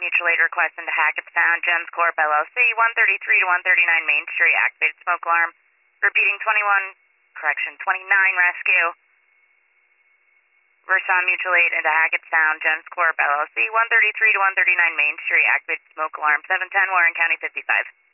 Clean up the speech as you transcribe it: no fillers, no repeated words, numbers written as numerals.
Mutual aid request into Hackettstown, Gems Corp. LLC, 133 to 139 Main Street, activated smoke alarm. Repeating 29 rescue. Verson Mutual aid into Hackettstown, Gems Corp. LLC, 133 to 139 Main Street, activated smoke alarm. 710 Warren County 55.